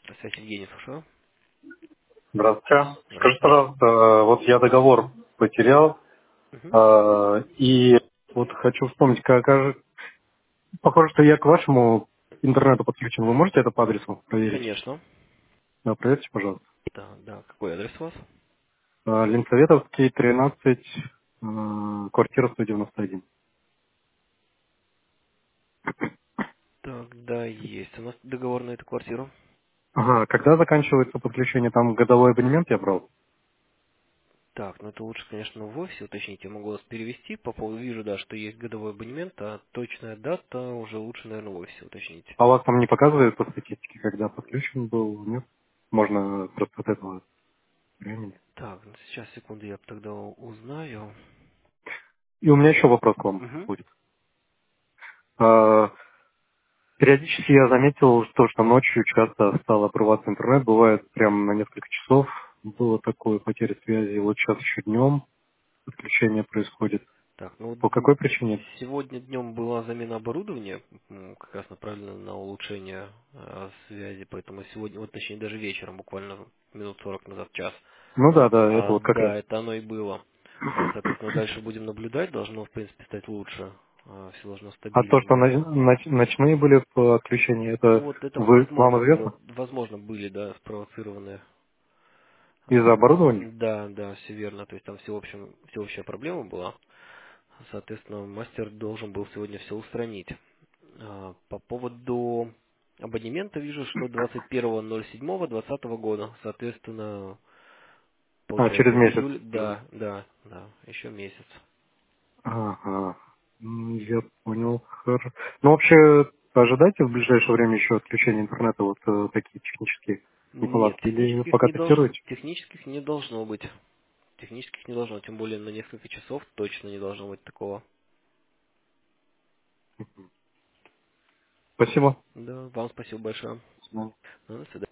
Связь Евгений, слушаю. Здравствуйте. Скажите, Здравствуйте. пожалуйста, вот я договор потерял, Мгм. и вот хочу вспомнить, похоже, что я к вашему интернету подключен. Вы можете это по адресу проверить? Конечно. Да, проверьте, пожалуйста. Да, да. Какой адрес у вас? Ленсоветовский, 13, квартира 191. Так, да, есть у нас договор на эту квартиру. Ага, когда заканчивается подключение? Там годовой абонемент я брал. Так, ну это лучше, конечно, в офисе уточнить. Я могу вас перевести. По поводу вижу, да, что есть годовой абонемент, а точная дата уже лучше, наверное, в офисе уточнить. А у вас там не показывает по статистике, когда подключен был? Нет? Можно просто от этого времени. Так, ну сейчас, секунду, я тогда узнаю. И у меня еще вопрос к вам Угу. будет. А, Периодически я заметил, что ночью часто стал обрываться интернет, бывает прям на несколько часов. Было такое потеря связи. Вот сейчас еще днем подключение происходит. Так, ну вот По какой причине? сегодня днем была замена оборудования, как раз направлена на улучшение связи, поэтому сегодня, вот точнее даже вечером, буквально минут 40 назад, час. Ну да, да, это вот как раз. Да, это оно и было. Соответственно, дальше будем наблюдать, должно, в принципе, стать лучше, все должно А то, что стабилизироваться. ночные были подключения, это Вот это вам возможно было, известно? возможно были, да, спровоцированные. Из-за оборудования? Да, да, все верно, то есть там всеобщая проблема была. Соответственно, мастер должен был сегодня все устранить. По поводу абонемента вижу, что 21.07.2020 года, соответственно, Через получается месяц. июль, да, еще месяц. Ага. Я понял. Хорошо. Ну, вообще, ожидайте в ближайшее время еще отключения интернета, вот такие технические Нет, неполадки, или пока тестируете? технических не должно быть. Технических не должно, тем более на несколько часов точно не должно быть такого. Спасибо. Да, вам спасибо большое. До свидания. До свидания.